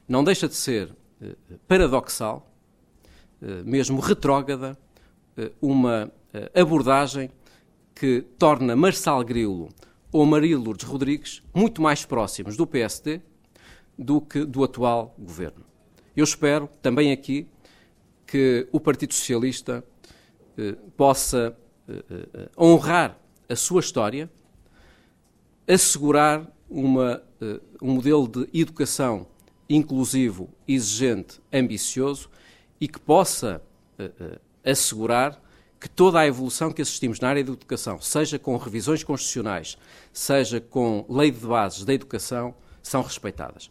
não deixa de ser paradoxal, mesmo retrógrada, uma abordagem que torna Marçal Grilo ou Maria Lourdes Rodrigues muito mais próximos do PSD do que do atual governo. Eu espero, também aqui, que o Partido Socialista possa honrar a sua história, assegurar um modelo de educação inclusivo, exigente, ambicioso e que possa assegurar que toda a evolução que assistimos na área da educação, seja com revisões constitucionais, seja com lei de bases da educação, são respeitadas.